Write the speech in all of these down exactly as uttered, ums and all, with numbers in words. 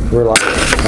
We're live.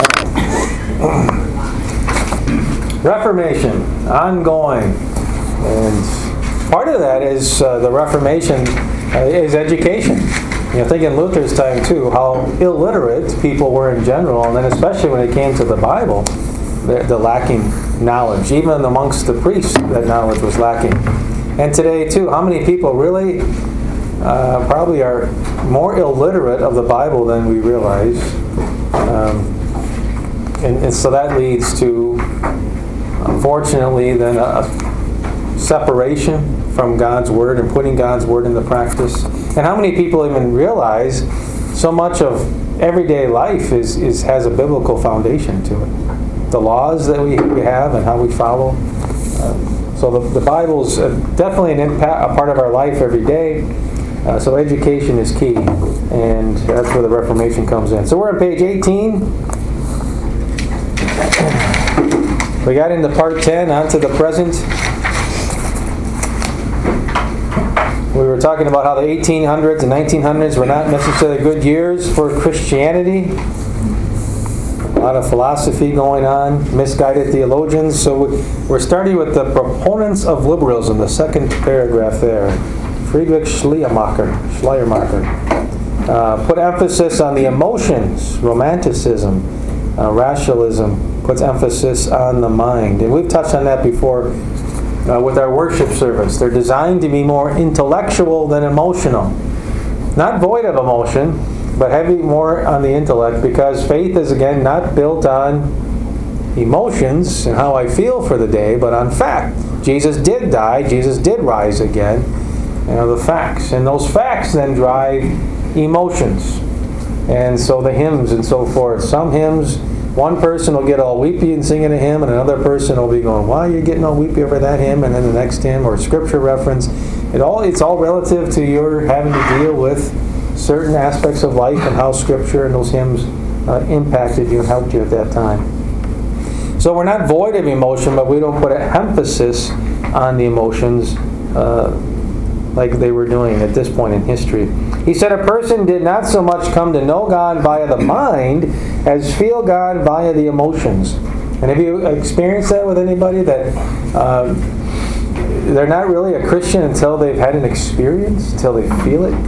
Reformation, ongoing. And part of that is uh, the Reformation uh, is education. You know, think in Luther's time too, how illiterate people were in general, and then especially when it came to the Bible, the, the lacking knowledge. Even amongst the priests, that knowledge was lacking. And today too, how many people really uh, probably are more illiterate of the Bible than we realize? Um, and, and so that leads to, unfortunately, then a, a separation from God's Word and putting God's Word into practice. And how many people even realize so much of everyday life is, is has a biblical foundation to it? The laws that we, we have and how we follow. Uh, so the, the Bible is definitely an impact, a part of our life every day. Uh, so education is key, and that's where the Reformation comes in. So we're on page eighteen. We got into part ten, on to the present. We were talking about how the eighteen hundreds and nineteen hundreds were not necessarily good years for Christianity. A lot of philosophy going on, misguided theologians. So we're starting with the proponents of liberalism, the second paragraph there. Friedrich Schleiermacher, Schleiermacher uh, put emphasis on the emotions, romanticism, uh, rationalism, puts emphasis on the mind. And we've touched on that before uh, with our worship service. They're designed to be more intellectual than emotional. Not void of emotion, but heavy more on the intellect, because faith is, again, not built on emotions and how I feel for the day, but on fact. Jesus did die. Jesus did rise again. You know, the facts. And those facts then drive emotions. And so the hymns and so forth. Some hymns, one person will get all weepy and singing a hymn, and another person will be going, why are you getting all weepy over that hymn? And then the next hymn, or scripture reference. It all It's all relative to your having to deal with certain aspects of life and how scripture and those hymns uh, impacted you and helped you at that time. So we're not void of emotion, but we don't put an emphasis on the emotions uh, like they were doing at this point in history. He said a person did not so much come to know God via the mind as feel God via the emotions. And have you experienced that with anybody, that uh, they're not really a Christian until they've had an experience, until they feel it?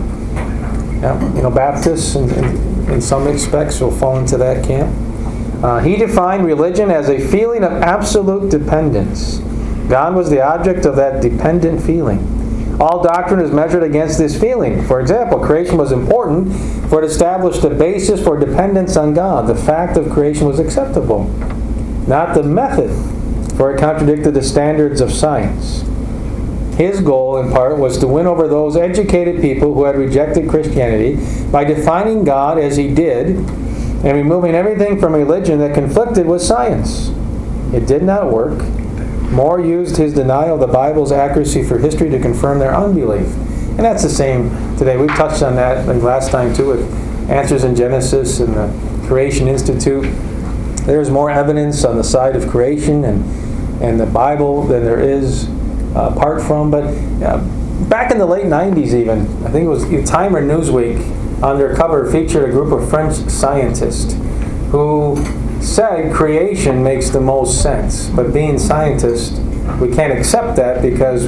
Yeah. You know, Baptists in, in, in some respects will fall into that camp. Uh, he defined religion as a feeling of absolute dependence. God was the object of that dependent feeling. All doctrine is measured against this feeling. For example, creation was important, for it established a basis for dependence on God. The fact of creation was acceptable, not the method, for it contradicted the standards of science. His goal, in part, was to win over those educated people who had rejected Christianity by defining God as he did and removing everything from religion that conflicted with science. It did not work. More used his denial of the Bible's accuracy for history to confirm their unbelief. And that's the same today. We touched on that last time too with Answers in Genesis and the Creation Institute. There's more evidence on the side of creation and, and the Bible than there is uh, apart from. But uh, back in the late nineties even, I think it was Time or Newsweek, on their cover featured a group of French scientists who said creation makes the most sense, but being scientists, we can't accept that because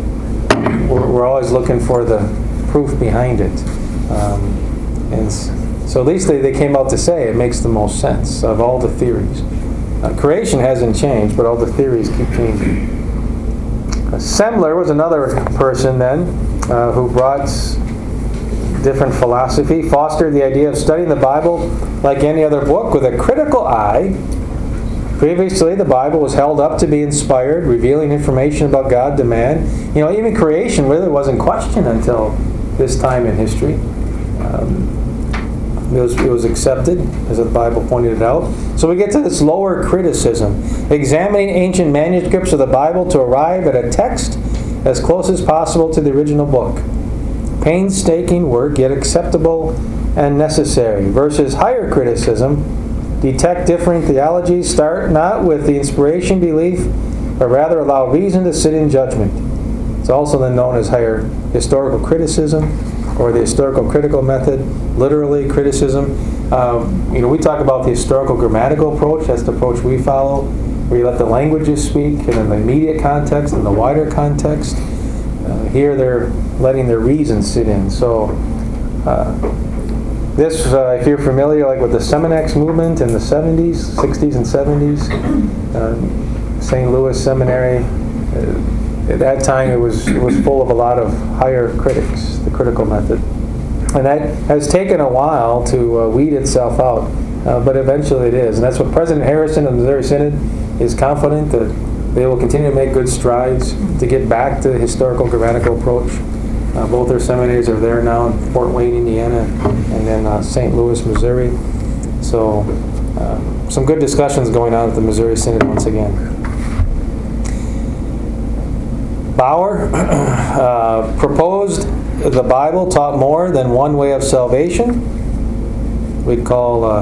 we're, we're always looking for the proof behind it. Um, and so at least they, they came out to say it makes the most sense of all the theories. Uh, creation hasn't changed, but all the theories keep changing. Uh, Semler was another person then uh, who brought different philosophy, fostered the idea of studying the Bible like any other book with a critical eye. Previously, the Bible was held up to be inspired, revealing information about God to man. You know, even creation really wasn't questioned until this time in history. Um, it was, it was accepted, as the Bible pointed it out. So we get to this lower criticism, examining ancient manuscripts of the Bible to arrive at a text as close as possible to the original book. Painstaking work, yet acceptable and necessary. Versus higher criticism, detect differing theologies, start not with the inspiration belief, but rather allow reason to sit in judgment. It's also then known as higher historical criticism, or the historical critical method, literally criticism. Um, you know, we talk about the historical grammatical approach. That's the approach we follow, where you let the languages speak, and in the immediate context and the wider context. Uh, here they're letting their reason sit in. So uh, this, uh, if you're familiar, like with the Seminex movement in the seventies, sixties and seventies, uh, Saint Louis Seminary, uh, at that time it was it was full of a lot of higher critics, the critical method. And that has taken a while to uh, weed itself out, uh, but eventually it is. And that's what President Harrison of the Missouri Synod is confident that they will continue to make good strides to get back to the historical grammatical approach. Uh, both their seminaries are there now in Fort Wayne, Indiana, and then uh, Saint Louis, Missouri. So uh, some good discussions going on at the Missouri Synod once again. Bauer uh, proposed the Bible taught more than one way of salvation. We'd call uh,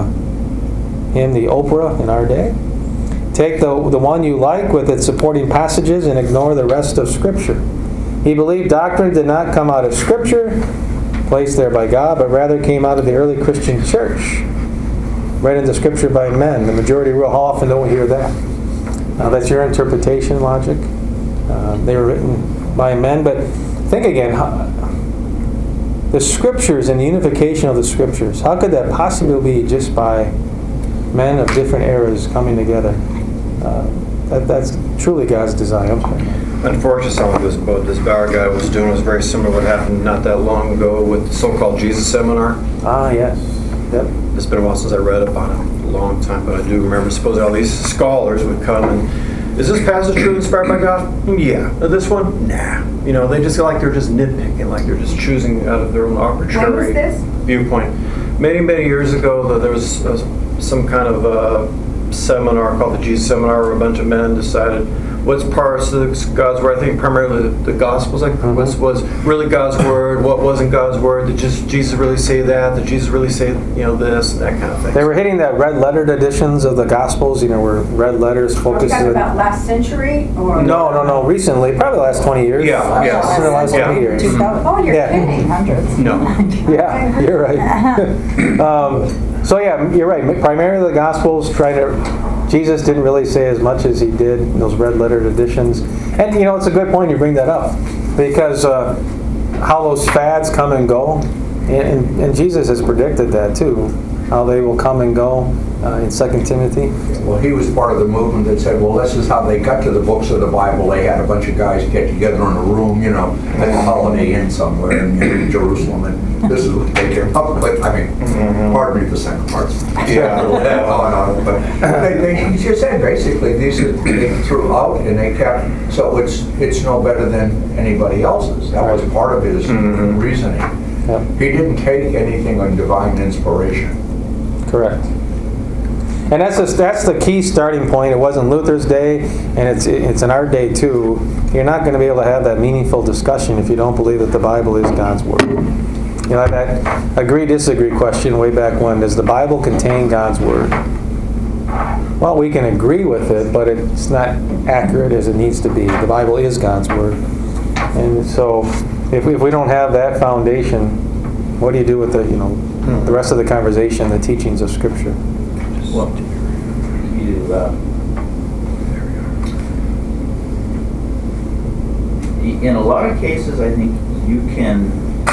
him the Oprah in our day. Take the, the one you like with its supporting passages and ignore the rest of Scripture. He believed doctrine did not come out of Scripture, placed there by God, but rather came out of the early Christian church, read into Scripture by men. The majority real often don't hear that. Now that's your interpretation logic. Uh, they were written by men, but think again, how, the Scriptures and the unification of the Scriptures, how could that possibly be just by men of different eras coming together? Uh, that, that's truly God's design. Unfortunately, some of this, what this Bauer guy was doing was very similar to what happened not that long ago with the so-called Jesus Seminar. Ah, yes. Yep. It's been a while since I read about it, a long time, but I do remember supposedly all these scholars would come and, is this passage truly inspired by God? Yeah. This one? Nah. You know, they just feel like they're just nitpicking, like they're just choosing out of their own arbitrary viewpoint. Many, many years ago, there was uh, some kind of uh, seminar called the Jesus Seminar, where a bunch of men decided what's parts of God's Word. I think primarily the, the Gospels, like mm-hmm. what was really God's Word, what wasn't God's Word. Did just Jesus really say that? Did Jesus really say, you know, this and that kind of thing? They were hitting that red lettered editions of the Gospels, you know, where red letters focus. Are we talking about last century or no, no, no. Recently, probably the last twenty years. Yeah, oh, yes. So the last yeah. twenty years. Oh, you're yeah. kidding. Hundreds. No. Yeah, you're right. um, so yeah, you're right. Primarily the Gospels try to. Jesus didn't really say as much as he did in those red lettered editions. And you know, it's a good point you bring that up, because uh, how those fads come and go, and, and, and Jesus has predicted that too, how they will come and go uh, in Second Timothy. Well, he was part of the movement that said, well, this is how they got to the books of the Bible. They had a bunch of guys get together in a room, you know, at the Holiday Inn somewhere in, in Jerusalem, and this is what they came up with. I mean, mm-hmm. pardon me for second parts. Yeah, on, on, but they, they, he just said basically these are, they threw out and they kept, so it's it's no better than anybody else's. That was part of his mm-hmm. reasoning. Yep. He didn't take anything on divine inspiration. Correct. And that's just, that's the key starting point. It wasn't Luther's day, and it's it's in our day too. You're not going to be able to have that meaningful discussion if you don't believe that the Bible is God's Word. You know, that agree-disagree question way back when, does the Bible contain God's Word? Well, we can agree with it, but it's not accurate as it needs to be. The Bible is God's Word. And so if we, if we don't have that foundation, what do you do with the, you know, the rest of the conversation, the teachings of Scripture? Well, you, uh, in a lot of cases, I think you can,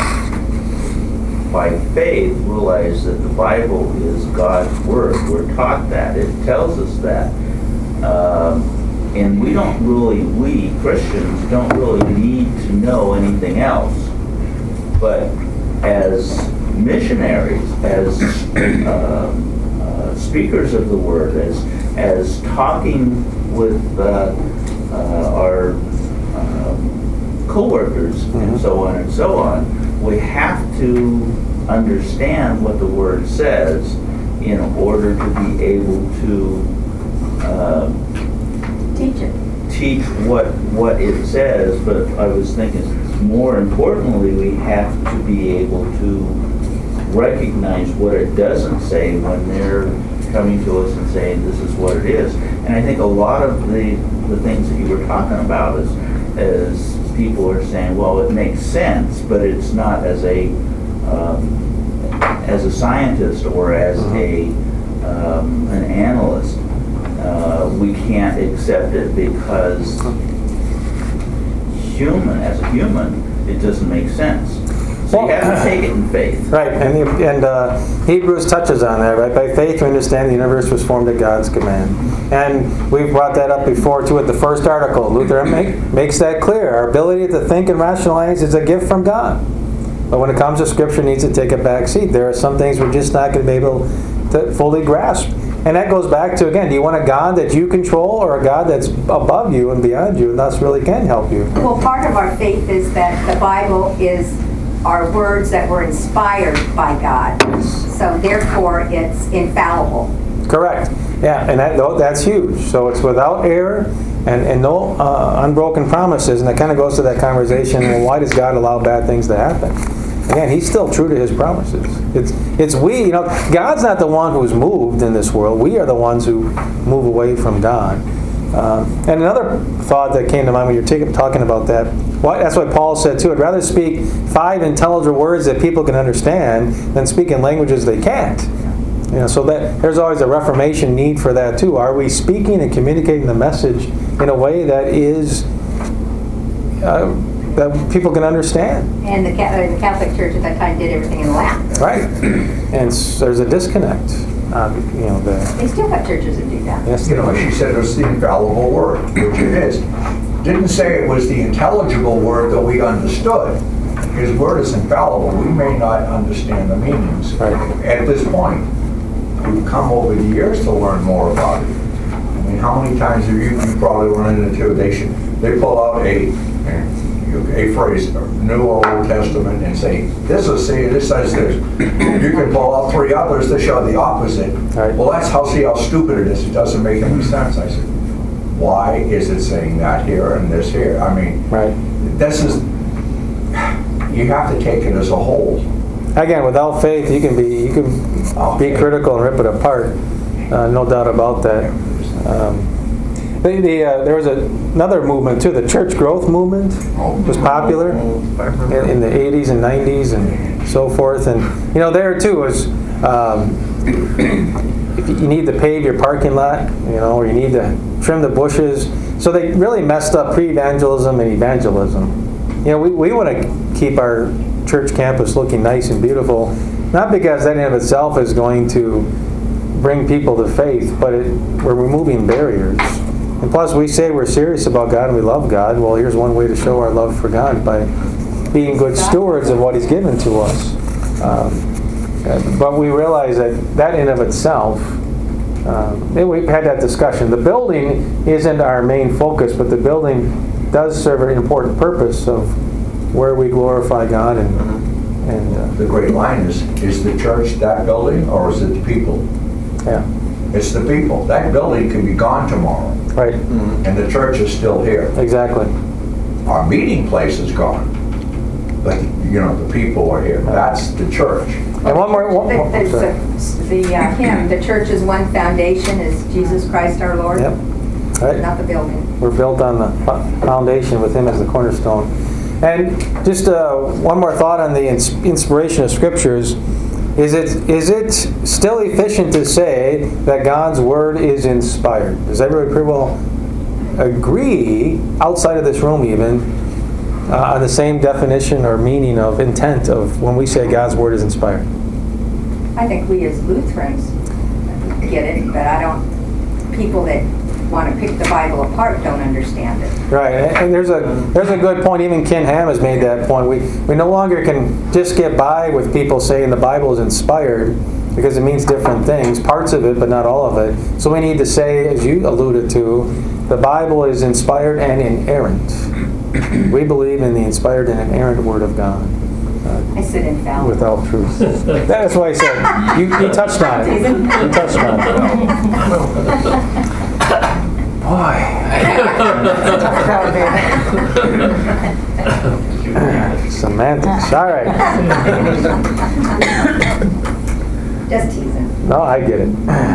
by faith, realize that the Bible is God's Word. We're taught that. It tells us that. Um, and we don't really, we Christians don't really need to know anything else. But as missionaries, as uh, uh, speakers of the Word, as as talking with uh, uh, our um, co-workers mm-hmm. and so on and so on, we have to understand what the Word says in order to be able to uh, teach it. Teach what what it says. But I was thinking, more importantly, we have to be able to recognize what it doesn't say when they're coming to us and saying this is what it is. And I think a lot of the the things that you were talking about is as people are saying, well, it makes sense, but it's not as a um, as a scientist or as a um, an analyst, uh, we can't accept it because human, as a human, it doesn't make sense. So you have to take it in faith. Right, and, and uh, Hebrews touches on that, right? By faith we understand the universe was formed at God's command. And we've brought that up before, too, at the first article. Luther make, makes that clear. Our ability to think and rationalize is a gift from God. But when it comes to Scripture, it needs to take a back seat. There are some things we're just not going to be able to fully grasp. And that goes back to, again, do you want a God that you control or a God that's above you and beyond you and thus really can help you? Well, part of our faith is that the Bible is our words that were inspired by God. So therefore, it's infallible. Correct. Yeah, and that, that's huge. So it's without error and, and no uh, unbroken promises. And that kind of goes to that conversation, well, why does God allow bad things to happen? Again, He's still true to His promises. It's it's we, you know, God's not the one who's moved in this world. We are the ones who move away from God. Uh, and another thought that came to mind when you're t- talking about that, well, that's what Paul said too. I'd rather speak five intelligible words that people can understand than speak in languages they can't. You know, so that there's always a Reformation need for that too. Are we speaking and communicating the message in a way that is uh, that people can understand? And the, the Catholic Church at that time did everything in Latin. Right, and s- there's a disconnect. Um, you know, the They still have churches that do that. yes, You know, she said it was the infallible word, which it is. Didn't say it was the intelligible word that we understood. His word is infallible. We may not understand the meanings Right. at this point. We've come over the years to learn more about it. I mean, how many times have you, you probably run into, they should, they pull out a, a phrase, New or Old Testament, and say, this is, see, this says this. You can pull out three others that show the opposite. Right. Well, that's how, see how stupid it is. It doesn't make any sense. I said, why is it saying that here and this here? I mean, right. this is, you have to take it as a whole. Again, without faith, you can be you can Oh, be okay. critical and rip it apart. Uh, no doubt about that. Um, the, the, uh, there was a, another movement too. The church growth movement was popular in, in the eighties and nineties and so forth. And you know, there too was um, if you need to pave your parking lot, you know, or you need to trim the bushes. So they really messed up pre-evangelism and evangelism. You know, we, we want to keep our church campus looking nice and beautiful, not because that in of itself is going to bring people to faith, but it, we're removing barriers. And plus, we say we're serious about God and we love God. Well, here's one way to show our love for God, by being good stewards of what He's given to us. Um, but we realize that that in of itself, um, and we've had that discussion. The building isn't our main focus, but the building does serve an important purpose of where we glorify God and and uh, The great line is, is the church that building or is it the people? yeah, It's the people. That building can be gone tomorrow right, and the church is still here. exactly. Our meeting place is gone, but, you know, the people are here. That's the church. And one more, one, one, There's sorry. a- the uh, hymn, the church's one foundation is Jesus Christ our Lord, Yep, right. not the building. We're built on the fo- foundation with Him as the cornerstone. And just uh, one more thought on the ins- inspiration of Scriptures. Is it is it still efficient to say that God's Word is inspired? Does everybody pretty well agree, outside of this room even, uh, on the same definition or meaning of intent of when we say God's Word is inspired? I think we as Lutherans get it, but I don't, people that want to pick the Bible apart don't understand it. Right, and and there's a there's a good point. Even Ken Ham has made that point. We we no longer can just get by with people saying the Bible is inspired, because it means different things, parts of it, but not all of it. So we need to say, as you alluded to, the Bible is inspired and inerrant. We believe in the inspired and inerrant Word of God, I said infallible. without truth. That's why I said you, you touched on it. You touched on it. Boy. Semantics. All right. Just teasing. No, I get it.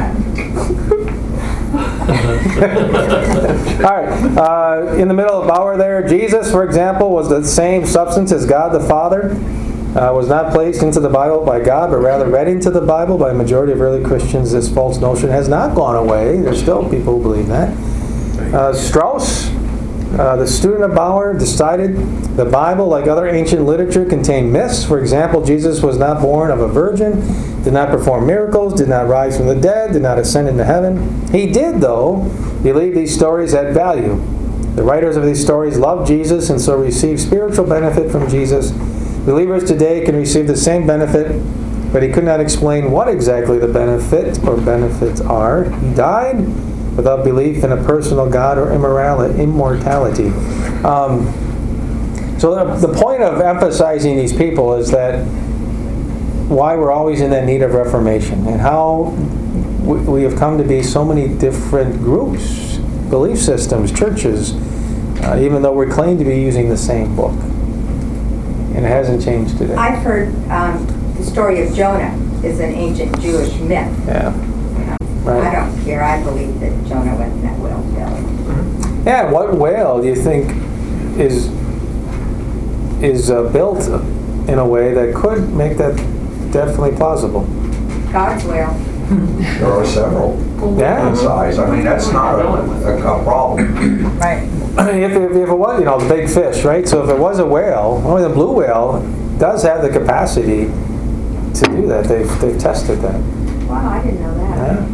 All right. Uh, in the middle of Bauer there, Jesus, for example, was the same substance as God the Father. uh, was not placed into the Bible by God, but rather read into the Bible by a majority of early Christians. This false notion has not gone away. There's still people who believe that. Uh, Strauss, uh, the student of Bauer, decided the Bible, like other ancient literature, contained myths. For example, Jesus was not born of a virgin, did not perform miracles, did not rise from the dead, did not ascend into heaven. He did, though, believe these stories had value. The writers of these stories loved Jesus and so received spiritual benefit from Jesus. Believers today can receive the same benefit, but he could not explain what exactly the benefit or benefits are. He died without belief in a personal God or immorality, immortality. Um, so the, the point of emphasizing these people is that why we're always in that need of reformation and how we, we have come to be so many different groups, belief systems, churches, uh, even though we claim to be using the same book. And it hasn't changed today. I've heard um, the story of Jonah is an ancient Jewish myth. Yeah. You know, Right. I don't care. I believe that Jonah went in that whale's belly. Yeah, what whale do you think is is uh, built in a way that could make that definitely plausible? God's whale. There are several Yeah. in size. I mean, that's not a, a, a problem. Right. If, if, if it was, you know, the big fish, right? So if it was a whale, only the blue whale does have the capacity to do that. They've, they've tested that. Wow, I didn't know that. Yeah.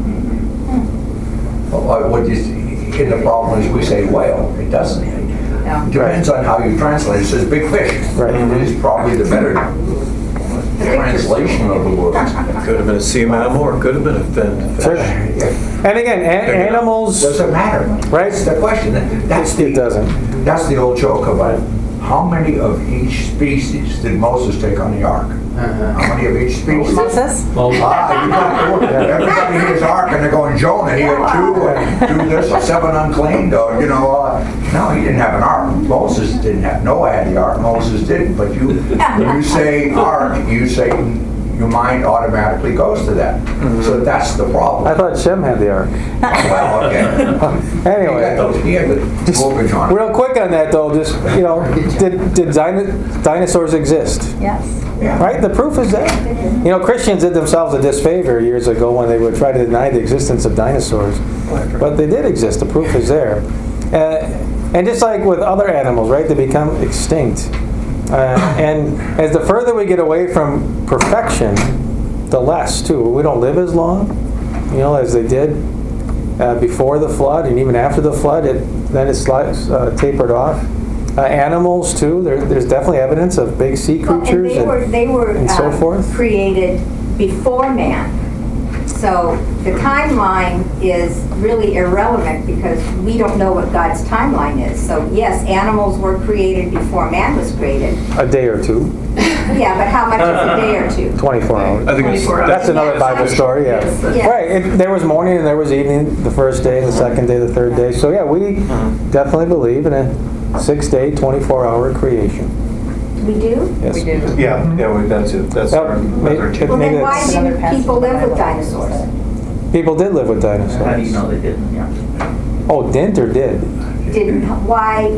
Well, what you, and the problem is we say whale. It doesn't. No. It depends on how you translate it. It says big fish. Right. It is probably the better translation of the word. It could have been a sea mammal or it could have been a finned fish. Sure. And again, a- animals, Doesn't matter. Right. That's the question. That's it the, doesn't. that's the old joke about how many of each species did Moses take on the ark? How many of each species? Moses? Ah, you got four. Everybody hears ark and they're going, Jonah, he had two, and two this, and seven unclean, or, you know, uh, no, he didn't have an ark. Moses didn't have, Noah had the ark, Moses didn't, but you, when you say ark, you say, your mind automatically goes to that. So that's the I problem. thought Shem had the ark. Well, okay. He got Anyway, those, he had the mortgage on it. real quick on that though, just, you know, did, did dino- dinosaurs exist? Yes. Yeah. Right? The proof is there. You know, Christians did themselves a disfavor years ago when they would try to deny the existence of dinosaurs. But they did exist. The proof is there. Uh, and just like with other animals, right, they become extinct. Uh, and as the further we get away from perfection, the less, too. We don't live as long, you know, as they did uh, before the flood, and even after the flood, it then it slides, uh, tapered off. Uh, animals, too. There, there's definitely evidence of big sea Well, and creatures they were, they were and so um, forth. created before man. So the timeline is really irrelevant because we don't know what God's timeline is. So yes, animals were created before man was created. A day or two, Yeah, but how much is a day or two? twenty-four hours. I think it's, That's another Bible story, yeah. Yeah. Right, it, there was morning and there was evening, the first day, the second day, the third day. So yeah, we definitely believe in a six-day, twenty-four hour creation. We do? Yes. We do. yeah, yeah, we- that's it. That's Well, our, may- that's our it team. Well, Maybe then why it's another didn't passage people in the live with Bible. dinosaurs? People did live with dinosaurs. How do you know they didn't? Yeah. Oh, didn't or did? Didn't, why,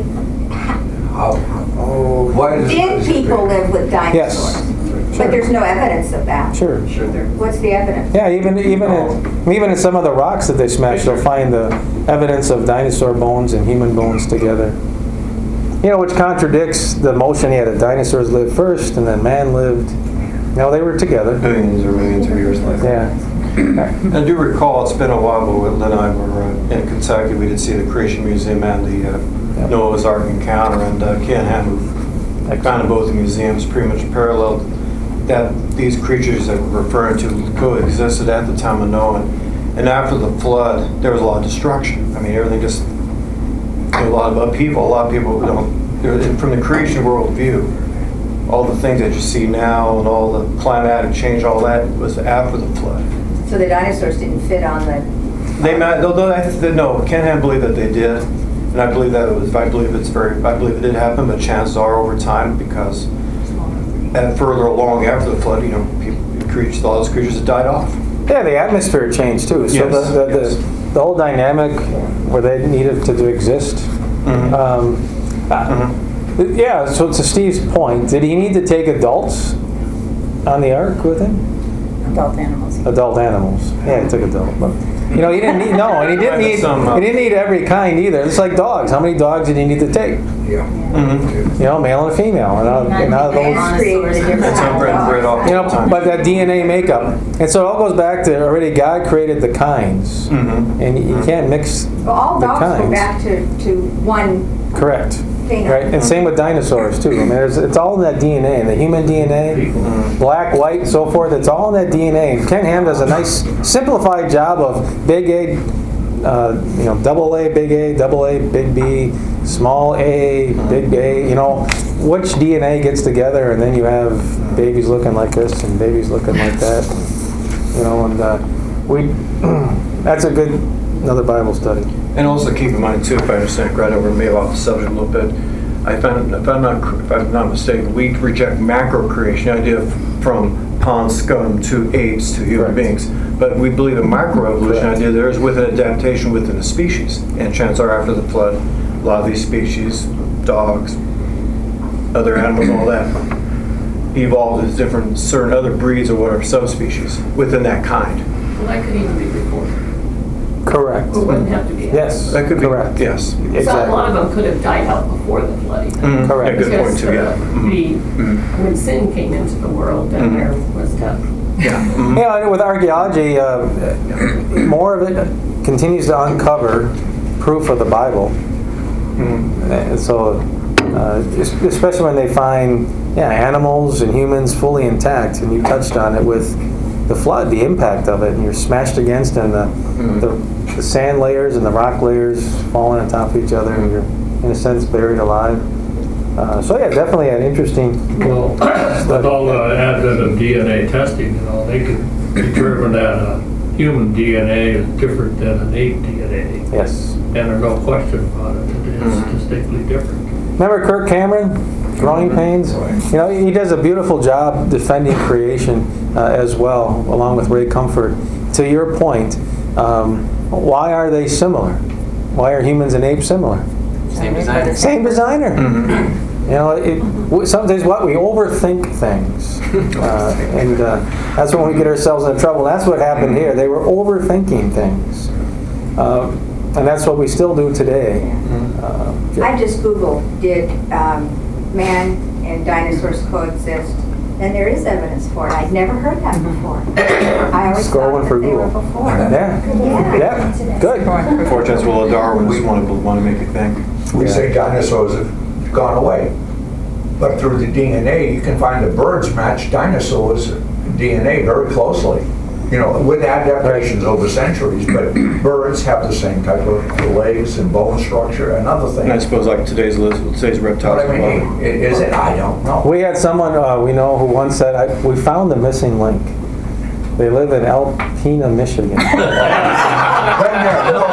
Oh, why is did people live with Yes. dinosaurs? But there's no evidence of that. Sure. What's the evidence? Yeah, even even in, even in some of the rocks that they smashed, they'll find the evidence of dinosaur bones and human bones together. You know, which contradicts the notion yeah, that dinosaurs lived first and then man lived. No, they were together. Millions or millions of years later. Yeah. I do recall, it's been a while, but Lynn and I were uh, in Kentucky. We did see the Creation Museum and the uh, Yep. Noah's Ark Encounter, and uh, Ken Ham, who founded both the museums, pretty much paralleled that these creatures that we're referring to coexisted at the time of Noah. And after the flood, there was a lot of destruction. I mean, everything just, you know, a lot of upheaval. A lot of people don't, they're- from the creation world view, all the things that you see now and all the climatic change, all that was after the flood. So the dinosaurs didn't fit on the, They might, though, though, I- they- no, Ken Ham believed that they did, and I believe that it was, I believe it's very, I believe it did happen, but chances are over time, because and further along after the flood, you know, people, creatures, all those creatures had died off. Yeah, the atmosphere changed too. So Yes, the, the, yes. the, the whole dynamic where they needed to, to exist. Mhm. Um, uh, Yeah, so to Steve's point, did he need to take adults on the ark with him? Adult animals. Adult animals. Yeah, he took adult. But, you know, he didn't need, no, and he didn't need, Some, uh, he didn't need every kind either. It's like dogs. How many dogs did he need to take? Yeah. You know, male and female. And out, and out of those, Man created a different It's kind of inbred dog. bred off you the know, time. but that D N A makeup. And so it all goes back to already God created the kinds. Mhm. And you you can't mix Well, all the dogs go kinds. back to, to one Correct. thing. Right, and same with dinosaurs too. I mean, there's, it's all in that D N A, the human D N A, black, white, and so forth. It's all in that D N A. And Ken Ham does a nice simplified job of big A, uh, you know, double A, big A, double A, big B, small A, big A. You know, which D N A gets together, and then you have babies looking like this and babies looking like that. You know, and uh, we that's a good another Bible study. And also keep in mind too, if I understand right over me off the subject a little bit, I found, if I'm not, if I'm not mistaken, we reject macro creation, the idea of from pond scum to apes to human Correct. beings. But we believe in microevolution Correct. idea there is with an adaptation within a species. And chances are after the flood, a lot of these species, dogs, other animals, all that, evolved as different certain other breeds or whatever subspecies within that kind. Well, that could even be before. Correct. It wouldn't have to be. Yes. That could be, correct. yes. So a lot Exactly. of them could have died out before the flood. even. Mhm. Correct. Yeah, good point Because too, yeah. uh, Mhm. the, Mhm. when sin came into the world, then Mhm. there was death. Yeah. Mhm. Yeah, and with archaeology, uh, more of it continues to uncover proof of the Bible. Mhm. And so, uh, es- especially when they find yeah, animals and humans fully intact, and you touched on it with the flood, the impact of it, and you're smashed against, and the, Mhm. the, the sand layers and the rock layers falling on top of each other, and you're, in a sense, buried alive. Uh, so yeah, definitely an interesting Well, with all the advent of D N A testing, you know, they could determine that a human D N A is different than an ape D N yes. A. And there's no question about it. It is Mhm. distinctly different. Remember Kirk Cameron, Growing Pains? You know, he does a beautiful job defending creation uh, as well, along with Ray Comfort. To your point, um, why are they similar? Why are humans and apes similar? Same designer. Same designer. Mhm. You know, it, w- sometimes what we overthink things, uh, and uh, that's when we get ourselves in trouble. That's what happened here. They were overthinking things, uh, and that's what we still do today. Uh, I just Googled, did um, man and dinosaurs coexist? And there is evidence for it. I'd never heard that before. I always Score thought one that for they were Google. before. Yeah. Yeah. Yeah. Good. Fortune's will of Darwin just want to want to make you think. We say dinosaurs have gone away. But through the D N A, you can find the birds match dinosaurs' D N A very closely. You know, with adaptations over centuries, but birds have the same type of legs and bone structure and other And I things. suppose like today's list, today's reptiles. But I as well. mean, i- is it? I don't know. We had someone uh, we know who once said, I, "We found the missing link." They live in Alpena, Michigan. Been there, no.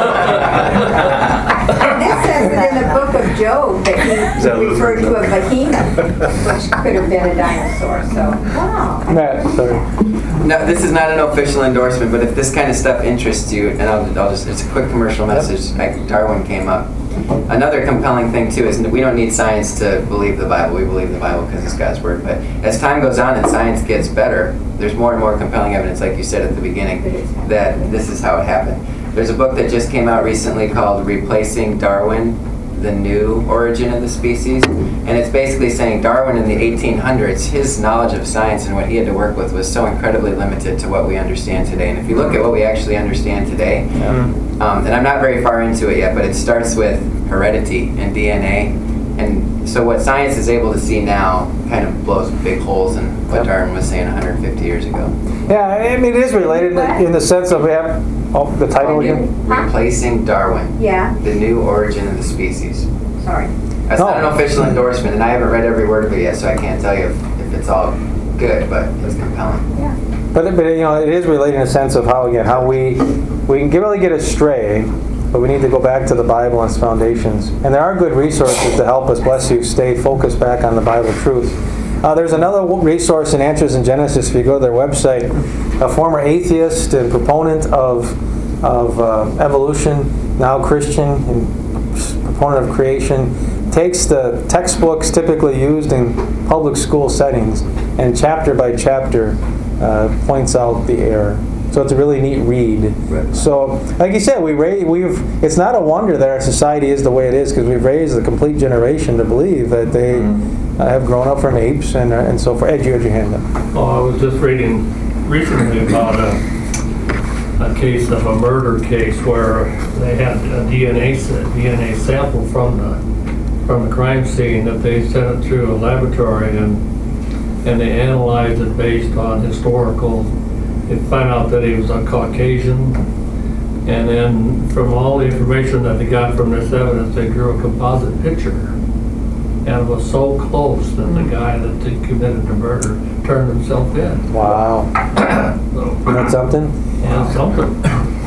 This says it in the book of Job that Is that he a referred to a lizard? behemoth, which could have been a dinosaur, so, wow. Matt, sorry. No, this is not an official endorsement, but if this kind of stuff interests you, and I'll, I'll just, it's a quick commercial message. Like Darwin came up. Another compelling thing too is that we don't need science to believe the Bible. We believe the Bible because it's God's word. But as time goes on and science gets better, there's more and more compelling evidence, like you said at the beginning, that this is how it happened. There's a book that just came out recently called Replacing Darwin, the New Origin of the Species. And it's basically saying Darwin in the eighteen hundreds, his knowledge of science and what he had to work with was so incredibly limited to what we understand today. And if you look at what we actually understand today, um, and I'm not very far into it yet, but it starts with heredity and D N A. And so what science is able to see now kind of blows big holes in what Darwin was saying one hundred fifty years ago. Yeah, I mean, it is related in the sense of we have, oh, the title again? Huh? Replacing Darwin, Yeah, the New Origin of the Species. sorry. That's No. not an official endorsement, and I haven't read every word of it yet, so I can't tell you if, if it's all good, but it's compelling. But, but you know, it is related in a sense of how, again, how we, we can get- really get astray, but we need to go back to the Bible and its foundations. And there are good resources to help us, bless you, stay focused back on the Bible truth. Uh, there's another w- resource in Answers in Genesis. If you go to their website, a former atheist and proponent of, of uh, evolution, now Christian and s- proponent of creation, takes the textbooks typically used in public school settings and chapter by chapter uh, points out the error. So it's a really neat read. Right. So, like you said, we ra- we've. It's not a wonder that our society is the way it is, because we've raised a complete generation to believe that they Mm-hmm. uh, have grown up from apes and uh, and so forth. Ed, you had your hand up. Oh, I was just reading recently about a, a case of a murder case where they had a D N A sa- D N A sample from the from the crime scene that they sent it through a laboratory, and and they analyzed it based on historical. They found out that he was a Caucasian, and then from all the information that they got from this evidence, they drew a composite picture. And it was so close that the guy that they committed the murder turned himself in. Wow. So, Isn't that something? yeah, something.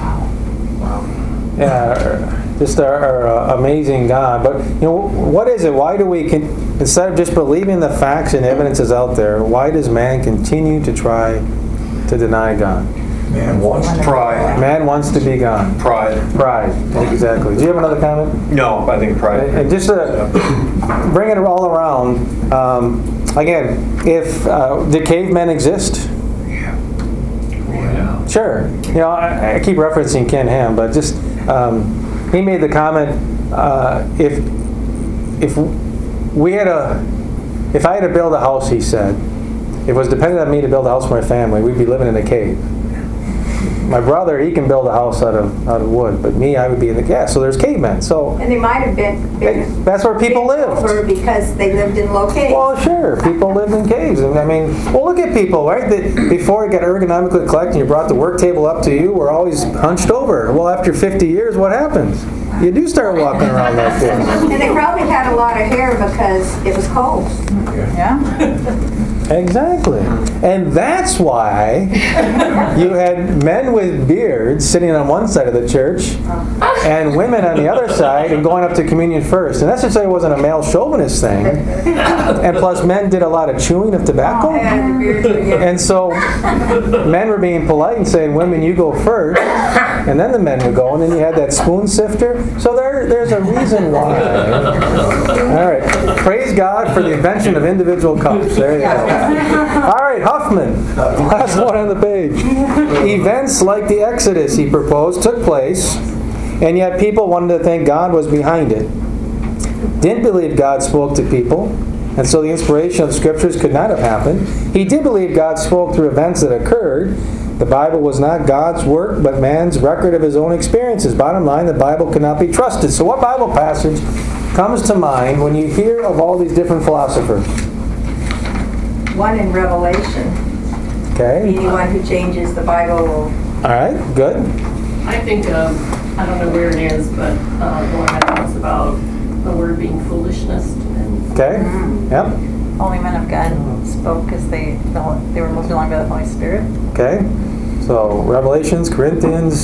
Yeah, just our, our uh, amazing God. But you know, what is it? Why do we, con- instead of just believing the facts and evidence is out there, why does man continue to try to deny God? Man wants to. Pride. Man wants to be God. Pride. Pride. Exactly. Do you have another comment? No, I think pride. And just to bring it all around, um, again, if uh, did cavemen exist? Yeah. Sure. You know, I, I keep referencing Ken Ham, but just um, he made the comment: uh, if if we had a, if I had to build a house, he said, if it was dependent on me to build a house for my family, we'd be living in a cave. My brother, he can build a house out of out of wood, but me, I would be in the gas. So there's cavemen. So And they might have been, been that's where people been lived. over because they lived in low caves. Well, sure. People lived in caves. And I mean, well, look at people, right? That before you got ergonomically collected and you brought the work table up to you, we're always hunched over. Well, after fifty years, what happens? You do start walking around like this. And they probably had a lot of hair because it was cold. Yeah. Exactly. And that's why you had men with beards sitting on one side of the church and women on the other side and going up to communion first. And that's just say it wasn't a male chauvinist thing. And plus, men did a lot of chewing of tobacco. And the beards were getting- And so men were being polite and saying, women, you go first. And then the men would go, and then you had that spoon sifter. So there, there's a reason why. All right. Praise God for the invention of individual cups. There you go. All right, Huffman. Last one on the page. Events like the Exodus, he proposed, took place, and yet people wanted to think God was behind it. Didn't believe God spoke to people, and so the inspiration of scriptures could not have happened. He did believe God spoke through events that occurred. The Bible was not God's work, but man's record of his own experiences. Bottom line, the Bible cannot be trusted. So what Bible passage comes to mind when you hear of all these different philosophers? One in Revelation. Okay. Anyone who changes the Bible will. All right, good. I think, um, I don't know where it is, but uh, one that talks about the word being foolishness. And Okay. Yep. Only men of God spoke because they the Hol- they were moved along by the Holy Spirit. Okay. So Revelations, Corinthians,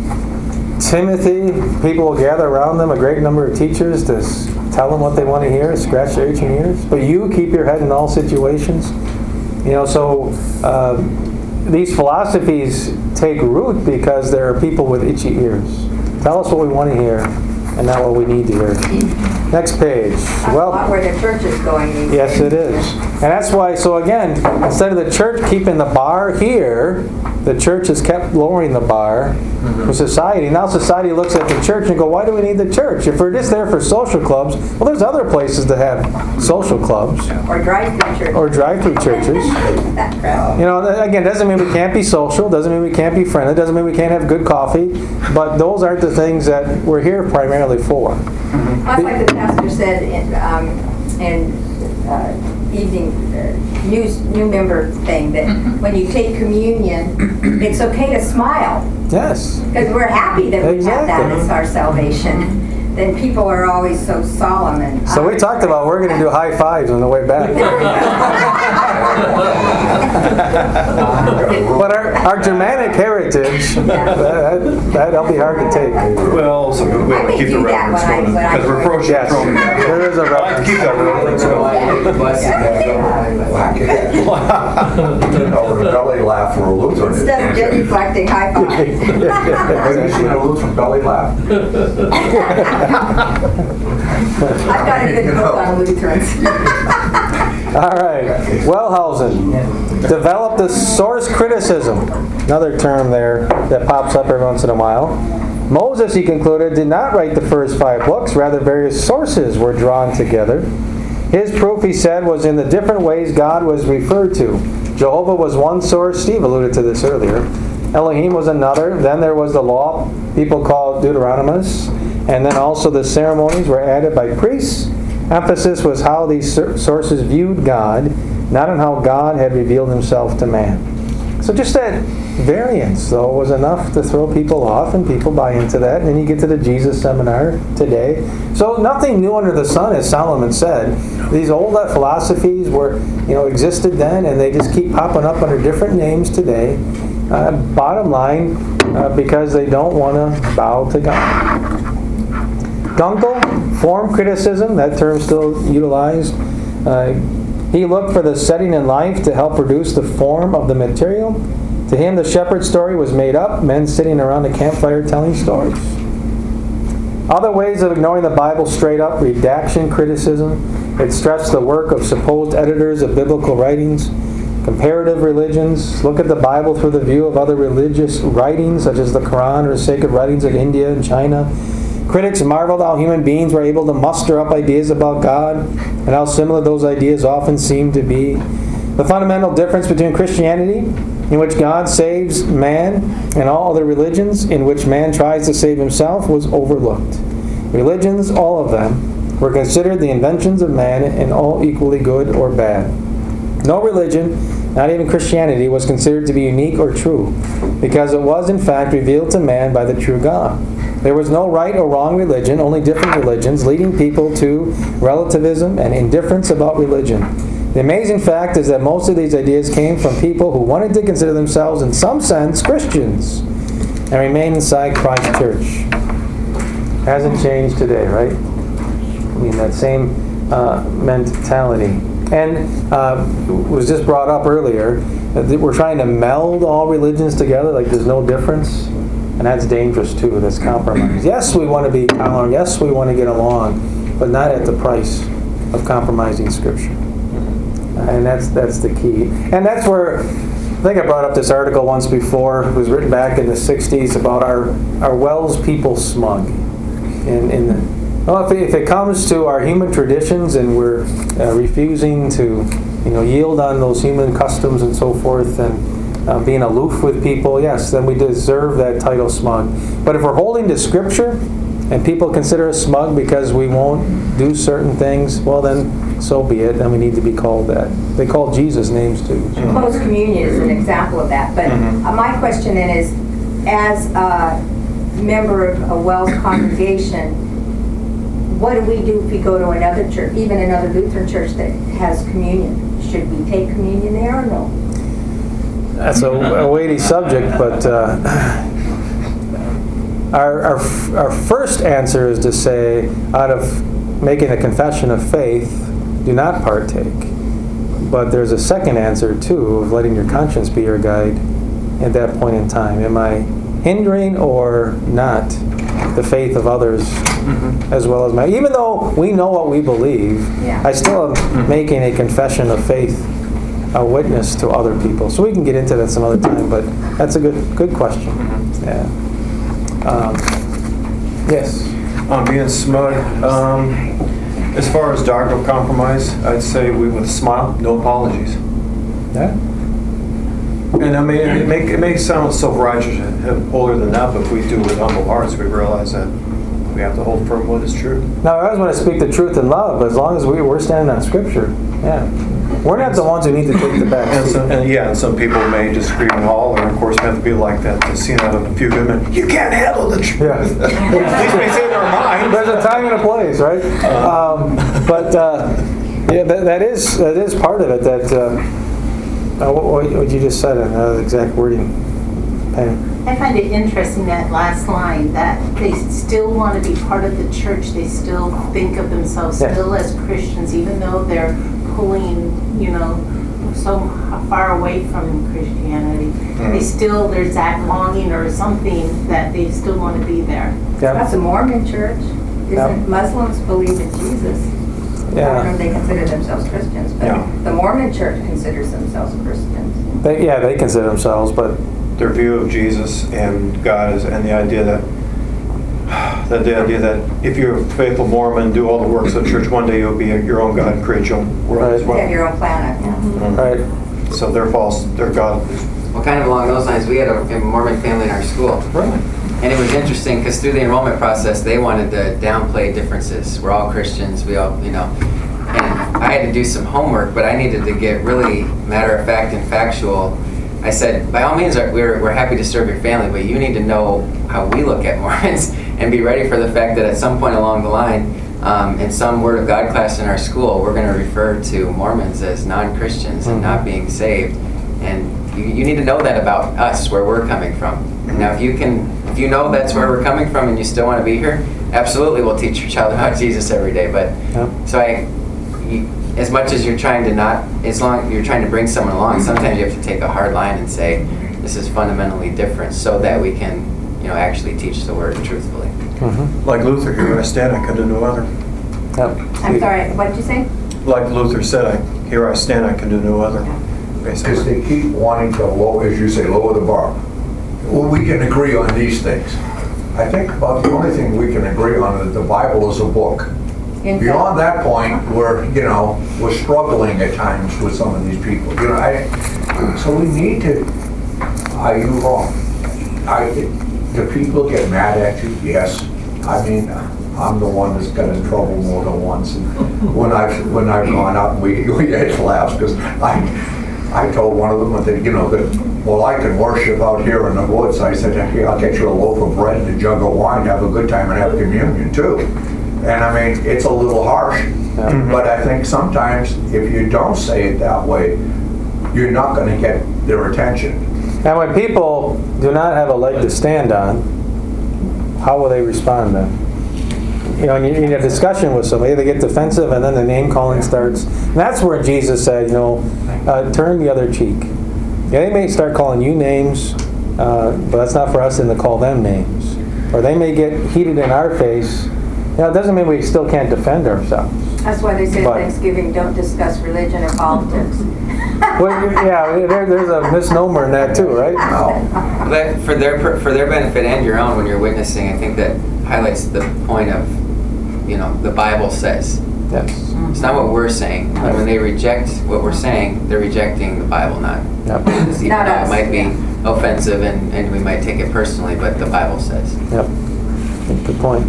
Timothy, people will gather around them, a great number of teachers to s- tell them what they want to hear, scratch their itching ears. But you keep your head in all situations. You know, so uh, these philosophies take root because there are people with itchy ears. Tell us what we want to hear and not what we need to hear. Next page. That's a Well, lot where the church is going these yes, days. it is. And that's why, so again, instead of the church keeping the bar here, the church has kept lowering the bar for society. Now society looks at the church and go, why do we need the church? If we're just there for social clubs, well, there's other places that have social clubs Or drive-through church. or drive-through churches. That crap. You know, again, doesn't mean we can't be social, doesn't mean we can't be friendly, doesn't mean we can't have good coffee, but those aren't the things that we're here primarily for. That's like the pastor said in, um, in uh, evening uh, news new member thing that when you take communion, it's okay to smile Yes. because we're happy that we have that Exactly. as our salvation. Then people are always so solemn and. So we talked about we're going to do high fives on the way back. But our, our Germanic heritage, that, that'll be hard to take. Well, so we I have to may keep the do that reverence when I- going when I- because we're approaching Yes, the throne. there is a I like to keep that reverence going. Whack it. You know, the belly laugh for a Lutheran. is- Instead of genuflecting high five. Have you seen a Lutheran belly laugh? I've got a good book on Lutherans. All right. Wellhausen developed the source criticism, another term there that pops up every once in a while. Moses, he concluded, did not write the first five books. Rather, various sources were drawn together. His proof, he said, was in the different ways God was referred to. Jehovah was one source. Steve alluded to this earlier. Elohim was another. Then there was the law, people called Deuteronomos. And then also the ceremonies were added by priests. Emphasis was how these sources viewed God, not on how God had revealed himself to man. So just that variance, though, was enough to throw people off, and people buy into that. And then you get to the Jesus seminar today. So nothing new under the sun, as Solomon said. These old philosophies were, you know, existed then, and they just keep popping up under different names today. Uh, bottom line, uh, because they don't want to bow to God. Gunkel, form criticism, that term still utilized. Uh, he looked for the setting in life to help produce the form of the material. To him, the shepherd story was made up, men sitting around a campfire telling stories. Other ways of ignoring the Bible straight up, redaction criticism. It stressed the work of supposed editors of biblical writings. Comparative religions. Look at the Bible through the view of other religious writings, such as the Quran or sacred writings of India and China. Critics marveled how human beings were able to muster up ideas about God and how similar those ideas often seem to be. The fundamental difference between Christianity, in which God saves man, and all other religions, in which man tries to save himself, was overlooked. Religions, all of them, were considered the inventions of man and all equally good or bad. No religion, not even Christianity, was considered to be unique or true, because it was in fact revealed to man by the true God. There was no right or wrong religion, only different religions, leading people to relativism and indifference about religion. The amazing fact is that most of these ideas came from people who wanted to consider themselves, in some sense, Christians, and remain inside Christ's church. Hasn't changed today, right? I mean, that same uh, mentality. And uh, was just brought up earlier, that we're trying to meld all religions together, like there's no difference. And that's dangerous too, this compromise. Yes, we want to be tolerant. Yes, we want to get along, but not at the price of compromising Scripture. And that's that's the key. And that's where, I think I brought up this article once before. It was written back in the sixties about our, our Wells people smug. In, in the, well, if it, if it comes to our human traditions and we're uh, refusing to, you know, yield on those human customs and so forth, and Uh, being aloof with people, yes, then we deserve that title smug. But if we're holding to Scripture and people consider us smug because we won't do certain things, well then, so be it. Then we need to be called that. They call Jesus names too. So. Close communion is an example of that. But Mm-hmm. uh, my question then is, as a member of a Wells congregation, what do we do if we go to another church, even another Lutheran church that has communion? Should we take communion there or no? That's a, a weighty subject, but uh, our, our our first answer is to say, out of making a confession of faith, do not partake. But there's a second answer, too, of letting your conscience be your guide at that point in time. Am I hindering or not the faith of others mm-hmm. as well as my... Even though we know what we believe, Yeah. I still am mm-hmm. making a confession of faith, a witness to other people. So we can get into that some other time, but that's a good good question. Yeah. Um, yes. On being smug, um, as far as doctrinal compromise, I'd say we with a smile, no apologies. Yeah. And I mean, it, make, it may sound self-righteous and holier than that, but if we do it with humble hearts, we realize that we have to hold firm what is true. Now, I always want to speak the truth in love, but as long as we, we're standing on Scripture, yeah. We're not the ones who need to take the back And, seat. some, and yeah, and some people may disagree and all, and of course we have to be like that to see out of a few good men. You can't handle the truth. Yeah. At least we say in our mind. There's a time and a place, right? Um, but uh, yeah, that, that is that is part of it. That uh, uh, what, what you just said, uh, the exact wording, Penny. I find it interesting, that last line, that they still want to be part of the church. They still think of themselves Yeah. still as Christians, even though they're pulling, you know, so far away from Christianity. Mm. They still, there's that longing or something that they still want to be there. Yeah. That's a Mormon church. Isn't Yeah. Muslims believe in Jesus? don't know Yeah. if they consider themselves Christians, Yeah. but the Mormon church considers themselves Christians. They, yeah, they consider themselves, but Their view of Jesus and God is, and the idea that, that the idea that if you're a faithful Mormon, do all the works of the church, one day you'll be your own God and create your own world as Right. well. Have your own planet, yeah. Mhm. right. So they're false, they're God. Well, kind of along those lines, we had a, a Mormon family in our school. Really? And it was interesting because through the enrollment process, they wanted to downplay differences. We're all Christians, we all, you know. And I had to do some homework, but I needed to get really matter of fact and factual. I said, by all means, we're, we're happy to serve your family, but you need to know how we look at Mormons and be ready for the fact that at some point along the line, um, in some Word of God class in our school, we're going to refer to Mormons as non-Christians and not being saved. And you, you need to know that about us, where we're coming from. Now, if you can, if you know that's where we're coming from and you still want to be here, absolutely we'll teach your child about Jesus every day. But Yep. so I, you, as much as you're trying to not, as long you're trying to bring someone along, sometimes you have to take a hard line and say, this is fundamentally different, so that we can, you know, actually teach the word truthfully. Mm-hmm. Like Luther, here I stand, I can do no other. Yep. I'm sorry, what did you say? Like Luther said, I, here I stand, I can do no other. Because Basically. they keep wanting to lower, as you say, lower the bar. Well, we can agree on these things. I think about the only thing we can agree on is the Bible is a book. In Beyond fact- that point, we're, you know, we're struggling at times with some of these people. You know, I, so we need to, are you wrong? I, do people get mad at you? Yes. I mean, I'm the one that's got in trouble more than once. And when I've, when I've gone out, we, we had laughs because I, I told one of them that, you know, that, well, I can worship out here in the woods. I said, hey, I'll get you a loaf of bread and a jug of wine, have a good time and have communion too. And I mean, it's a little harsh, but I think sometimes if you don't say it that way, you're not going to get their attention. And when people do not have a leg to stand on, how will they respond then? You know, in in a discussion with somebody, they get defensive and then the name calling starts. And that's where Jesus said, you know, uh, turn the other cheek. Yeah, they may start calling you names, uh, but that's not for us then to call them names. Or they may get heated in our face. You know, it doesn't mean we still can't defend ourselves. That's why they say at But- Thanksgiving, don't discuss religion and politics. Well, yeah, there, there's a misnomer in that too, right? No. But for their per- for their benefit and your own, when you're witnessing, I think that highlights the point of, you know, the Bible says. Yes. It's not what we're saying. And when they reject what we're saying, they're rejecting the Bible, not Yep. even Not though it us, might be yeah. offensive and, and we might take it personally, but the Bible says. Yep. Good point.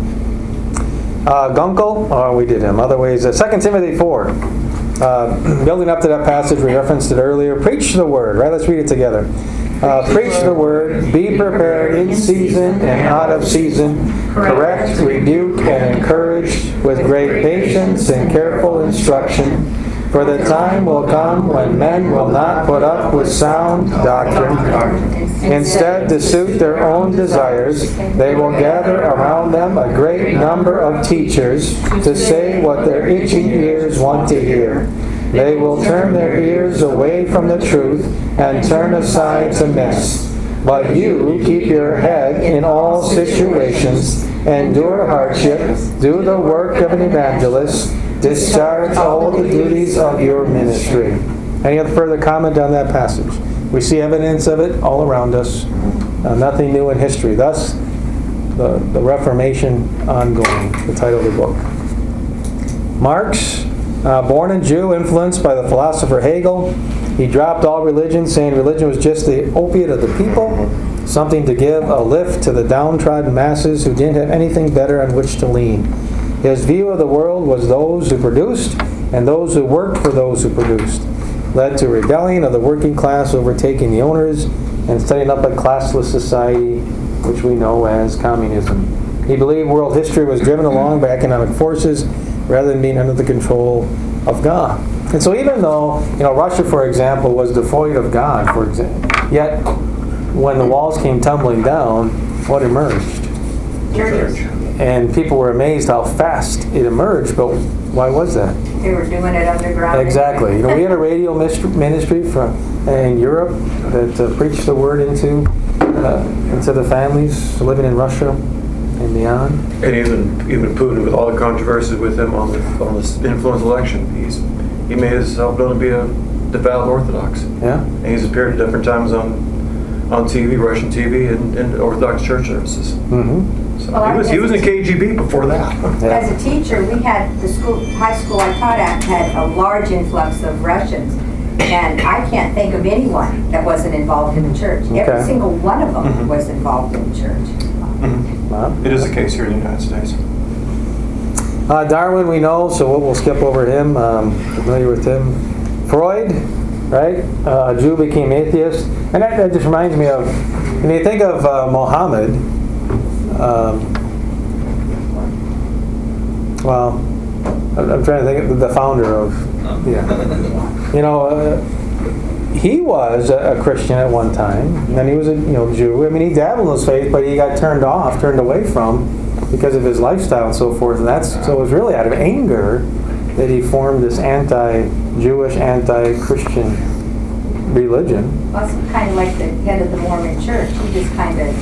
Uh, Gunkel, oh, we did him. Other ways. Uh, Second Timothy four. Uh, building up to that passage, we referenced it earlier. Preach the word, right? Let's read it together. Uh, preach the word, be prepared in season and out of season, correct, rebuke, and encourage with great patience and careful instruction. For the time will come when men will not put up with sound doctrine. Instead, to suit their own desires, they will gather around them a great number of teachers to say what their itching ears want to hear. They will turn their ears away from the truth and turn aside to myths. But you keep your head in all situations, endure hardship, do the work of an evangelist, discharge all the duties of your ministry. Any other further comment on that passage? We see evidence of it all around us. Uh, nothing new in history. Thus, the, the Reformation ongoing, the title of the book. Marx, uh, born a Jew, influenced by the philosopher Hegel, he dropped all religion, saying religion was just the opiate of the people, something to give a lift to the downtrodden masses who didn't have anything better on which to lean. His view of the world was those who produced and those who worked for those who produced, led to rebellion of the working class overtaking the owners and setting up a classless society, which we know as communism. He believed world history was driven along by economic forces rather than being under the control of God. And so even though, you know, Russia, for example, was devoid of God, for example, yet when the walls came tumbling down, what emerged? Churches. And people were amazed how fast it emerged, but why was that? They were doing it underground. Exactly. You know, we had a radio ministry from in Europe that uh, preached the word into uh, into the families living in Russia, and beyond. And even even Putin, with all the controversy with him on the on this influence election, he's he made himself known to be a devout Orthodox. Yeah. And he's appeared at different times on on T V, Russian T V, and, and Orthodox church services. Mm-hmm. So Well, he was he was in K G B before that. Yeah. As a teacher, we had, the school, high school I taught at had a large influx of Russians. And I can't think of anyone that wasn't involved in the church. Okay. Every single one of them Mhm. was involved in the church. Mhm. Wow. It is the case here in the United States. Uh, Darwin we know, so we'll, we'll skip over him. Um, familiar with him. Freud, right? Uh, a Jew became atheist. And that, that just reminds me of, when you think of uh, Muhammad, um, well, I'm I'm trying to think of the founder of, yeah. You know, uh, he was a, a Christian at one time, and then he was a you know Jew. I mean, he dabbled in his faith, but he got turned off, turned away from, because of his lifestyle and so forth. And that's so it was really out of anger that he formed this anti-Jewish, anti-Christian religion. Well, it's kind of like the head of the Mormon church. He just kind of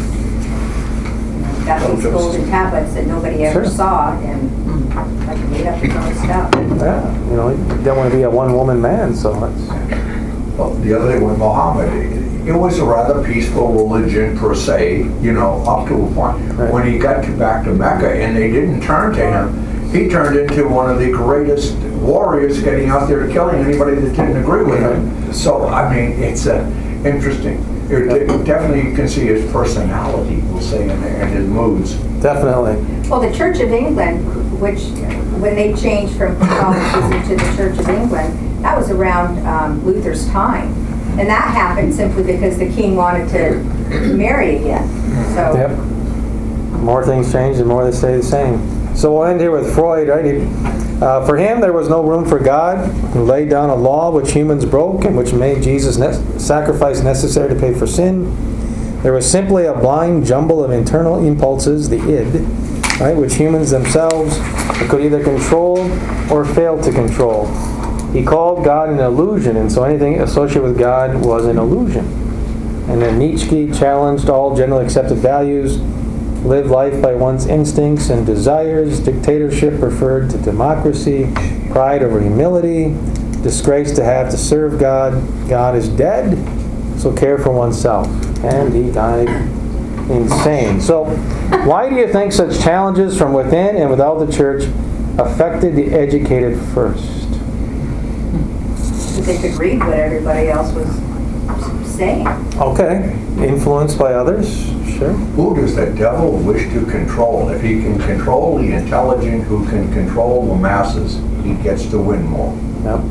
got these golden tablets that nobody ever Sure. saw and like made up his own stuff. Yeah, you know, he didn't want to be a one-woman man, so that's Well, the other thing with Muhammad, it, it was a rather peaceful religion per se, you know, up to a point. Right. When he got to, back to Mecca and they didn't turn to him, he turned into one of the greatest warriors, getting out there killing anybody that didn't agree with him. So, I mean, it's uh, interesting. It, it definitely you can see his personality, we'll say, and, and his moods. definitely. Well, the Church of England, which when they changed from Catholicism to the Church of England, that was around um, Luther's time. And that happened simply because the king wanted to marry again. So. Yep. More things change, the more they stay the same. So we'll end here with Freud, right? He, uh, for him, there was no room for God, who laid down a law which humans broke and which made Jesus' ne- sacrifice necessary to pay for sin. There was simply a blind jumble of internal impulses, the id, right, which humans themselves could either control or fail to control. He called God an illusion, and so anything associated with God was an illusion. And then Nietzsche challenged all generally accepted values, lived life by one's instincts and desires, dictatorship preferred to democracy, pride over humility, disgrace to have to serve God, God is dead, so care for oneself. And he died insane. So why do you think such challenges from within and without the church affected the educated first? They could read what everybody else was saying. Okay. Influenced by others? Sure. Who does the devil wish to control? If he can control the intelligent who can control the masses, he gets to win more. Yep.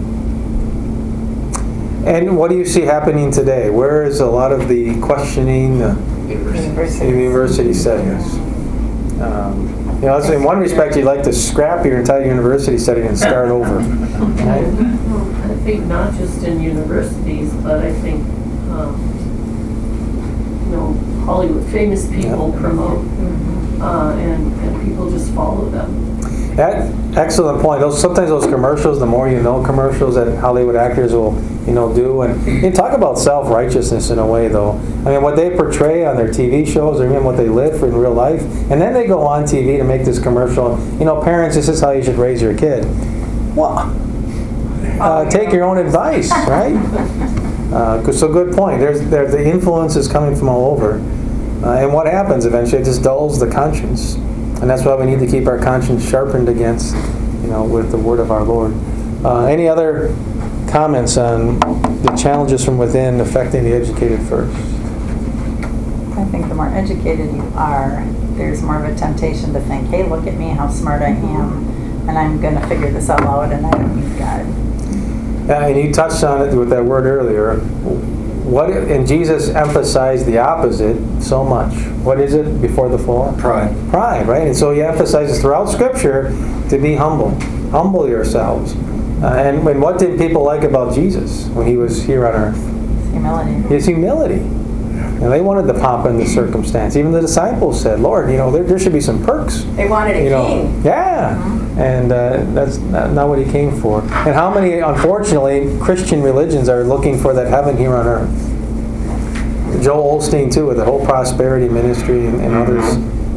And what do you see happening today? Where is a lot of the questioning uh, University. in university settings? Um, you know, so in one respect, you'd like to scrap your entire university setting and start over. Right? I think not just in universities, but I think, um, you know, Hollywood famous people Yep. promote, uh, and, and people just follow them. That, excellent point. Those sometimes those commercials, the more you know commercials that Hollywood actors will, you know, do, and you talk about self-righteousness in a way, though. I mean, what they portray on their T V shows, or even what they live for in real life, and then they go on T V to make this commercial. You know, parents, this is how you should raise your kid. Well, uh, take your own advice, right? Uh, so good point. There's, there's the influence is coming from all over, uh, and what happens eventually? It just dulls the conscience. And that's why we need to keep our conscience sharpened against, you know, with the word of our Lord. Uh, any other comments on the challenges from within affecting the educated first? I think the more educated you are, there's more of a temptation to think, hey, look at me, how smart I am, and I'm going to figure this all out, and I don't need God. Yeah, and you touched on it with that word earlier. What and Jesus emphasized the opposite so much. What is it before the fall? Pride. Pride, right? And so he emphasizes throughout Scripture to be humble. Humble yourselves. Uh, and, and what did people like about Jesus when he was here on earth? Humility. His humility. And they wanted to pop in the circumstance. Even the disciples said, Lord, you know, there, there should be some perks. They wanted a You know, king. yeah. And uh, that's not, not what he came for. And how many, unfortunately, Christian religions are looking for that heaven here on earth? Joel Osteen, too, with the whole prosperity ministry and, and others. Uh,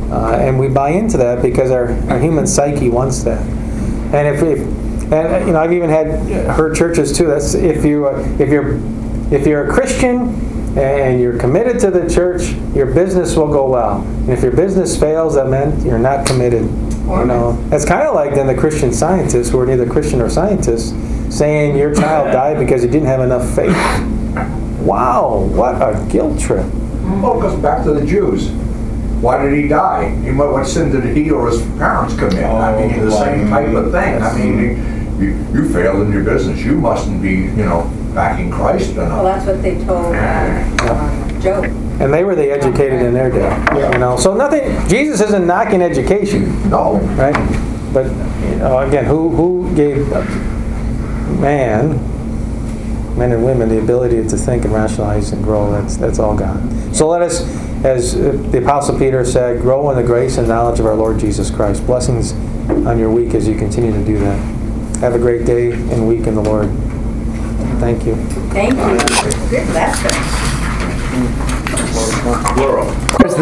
and we buy into that because our, our human psyche wants that. And if, if and you know, I've even had heard churches too. That's if you uh, if you're if you're a Christian and you're committed to the church, your business will go well. And if your business fails, that meant you're not committed. You know, it's kind of like then the Christian scientists, who are neither Christian or scientists, saying your child died because he didn't have enough faith. Wow, what a guilt trip. Well, it goes back to the Jews. Why did he die? He, what what sin did he or his parents commit? I mean, the same type of thing. I mean, you, you failed in your business. You mustn't be, you know, backing Christ enough. Well, that's what they told uh, um, Job. And they were the educated in their day. You know, so nothing. Jesus isn't knocking education. No. Right? But you know, again, who who gave man, men and women, the ability to think and rationalize and grow? That's that's all God. So let us, as the Apostle Peter said, grow in the grace and knowledge of our Lord Jesus Christ. Blessings on your week as you continue to do that. Have a great day and week in the Lord. Thank you. Thank you. Good lesson. Plural.